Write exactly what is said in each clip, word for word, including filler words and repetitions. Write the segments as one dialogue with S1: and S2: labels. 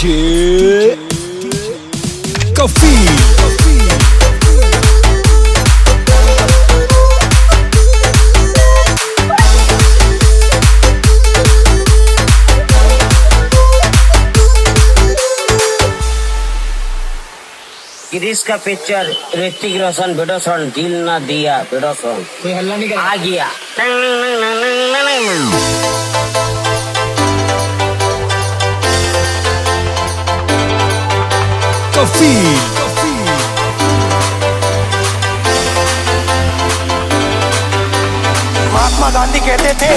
S1: DJ Kafeel.
S2: Girish का picture Hrithik Roshan video song दिल ना दिया वीडियो सॉन्ग
S3: कोई हल्ला नहीं कर
S2: आ गया।
S1: कफील।
S4: महात्मा गांधी कहते थे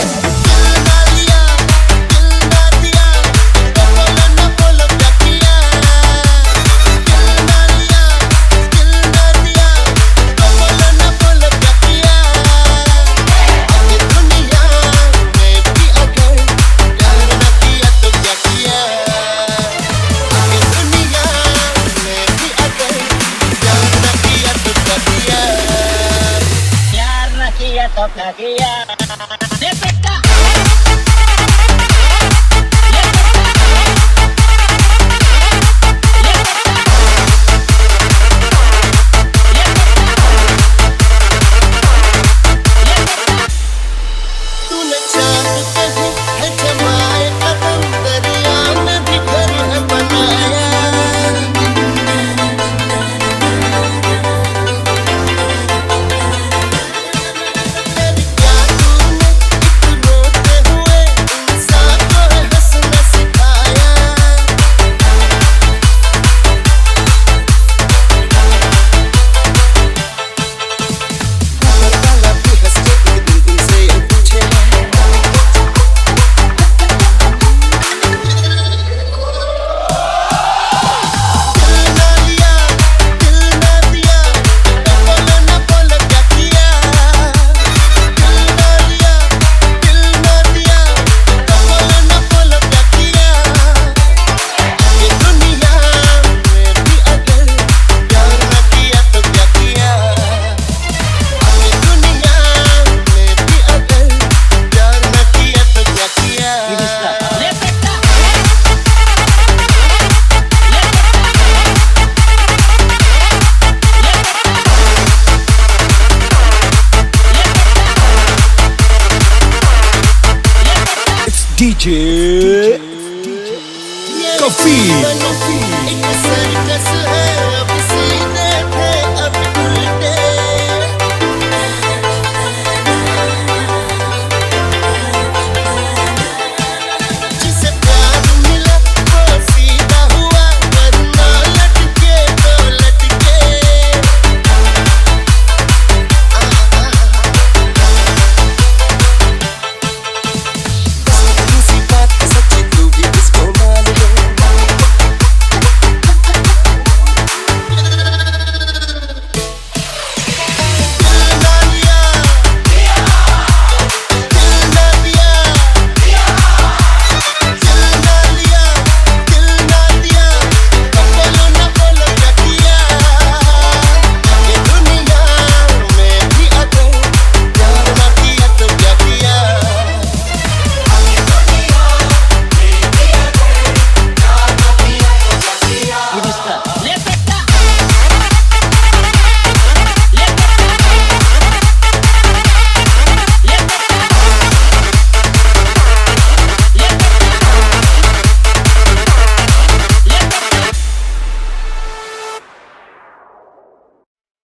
S2: तो क्या किया ये बेटा
S4: तूने चांद कभी है जमाए कदम दरिया में भी घर है बनाया।
S1: डीजे कफील।
S4: एक सर्कस है।